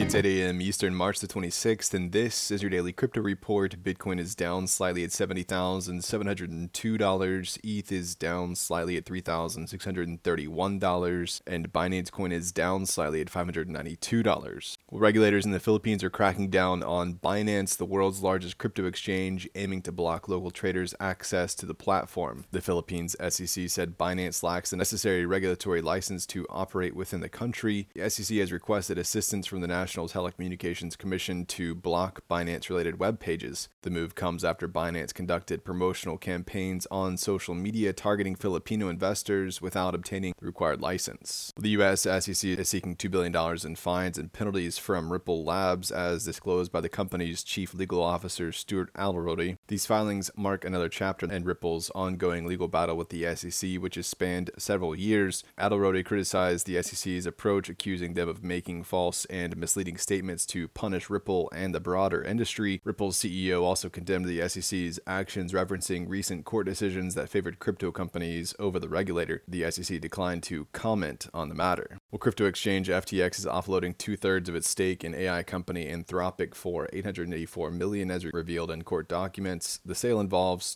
It's 8 a.m. Eastern, March the 26th, and this is your daily crypto report. Bitcoin is down slightly at $70,702. ETH is down slightly at $3,631, and Binance Coin is down slightly at $592. Well, regulators in the Philippines are cracking down on Binance, the world's largest crypto exchange, aiming to block local traders' access to the platform. The Philippines SEC said Binance lacks the necessary regulatory license to operate within the country. The SEC has requested assistance from the National Telecommunications Commission to block Binance-related web pages. The move comes after Binance conducted promotional campaigns on social media targeting Filipino investors without obtaining the required license. The U.S. SEC is seeking $2 billion in fines and penalties from Ripple Labs, as disclosed by the company's chief legal officer, Stuart Alrody. These filings mark another chapter in Ripple's ongoing legal battle with the SEC, which has spanned several years. Alrody criticized the SEC's approach, accusing them of making false and misleading statements to punish Ripple and the broader industry. Ripple's CEO also condemned the SEC's actions, referencing recent court decisions that favored crypto companies over the regulator. The SEC declined to comment on the matter. Well, crypto exchange FTX is offloading 2/3 of its stake in AI company Anthropic for $884 million, as revealed in court documents. The sale involves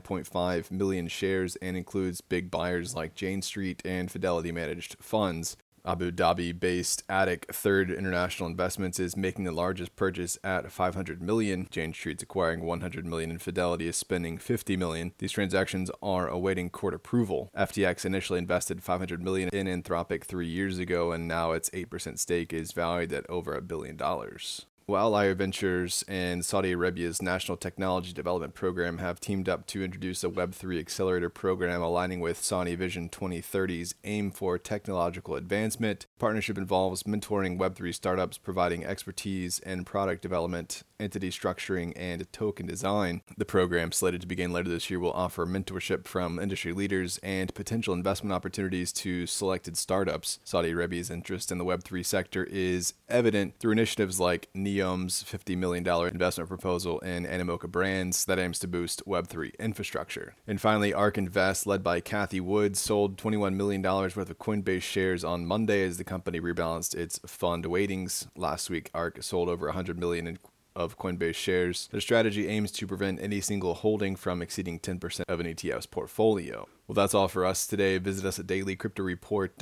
29.5 million shares and includes big buyers like Jane Street and Fidelity Managed Funds. Abu Dhabi-based Attic Third International Investments is making the largest purchase at $500 million. Jane Street's acquiring $100 million, and Fidelity is spending $50 million. These transactions are awaiting court approval. FTX initially invested $500 million in Anthropic 3 years ago, and now its 8% stake is valued at over $1 billion. Well, Outlier Ventures and Saudi Arabia's National Technology Development Program have teamed up to introduce a Web3 accelerator program aligning with Saudi Vision 2030's aim for technological advancement. Partnership involves mentoring Web3 startups, providing expertise in product development, entity structuring, and token design. The program, slated to begin later this year, will offer mentorship from industry leaders and potential investment opportunities to selected startups. Saudi Arabia's interest in the Web3 sector is evident through initiatives like Neom's $50 million investment proposal in Animoca Brands that aims to boost Web3 infrastructure. And finally, ARK Invest, led by Cathie Wood, sold $21 million worth of Coinbase shares on Monday as the company rebalanced its fund weightings. Last week, ARK sold over $100 million of Coinbase shares. Their strategy aims to prevent any single holding from exceeding 10% of an ETF's portfolio. Well, that's all for us today. Visit us at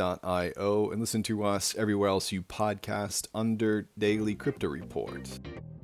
dailycryptoreport.io and listen to us everywhere else you podcast under Daily Crypto Report.